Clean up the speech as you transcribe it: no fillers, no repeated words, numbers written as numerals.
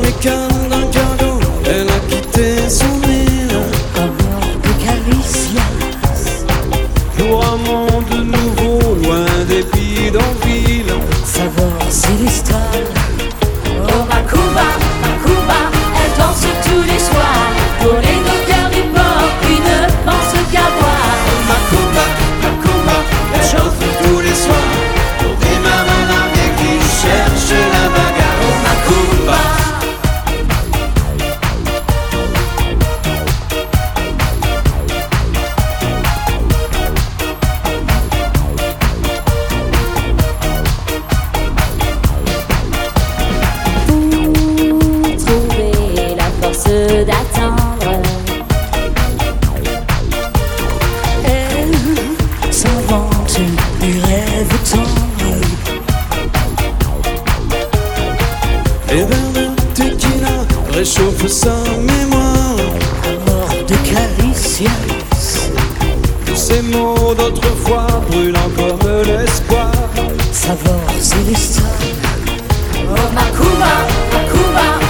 cannes d'un cargo, elle a quitté son île. Amour de Caricias. Pour un monde nouveau, loin des bidonvilles. Saveur célestale. Oh Macuba, elle danse tous les soirs. Pour les dockers du port qui ne pensent qu'à boire. Macuba, elle chante tous les soirs. Pour des marins largués qui cherchent la bagarre. Oh Macuba. Pour trouver la force d'attendre, Elle s'invente des rêves tendres. Et verre de tequila réchauffe sa mémoire. Amour de Caricias. Ces mots d'autrefois brûlant comme l'espoir. Saveur célestale. oh Macuba,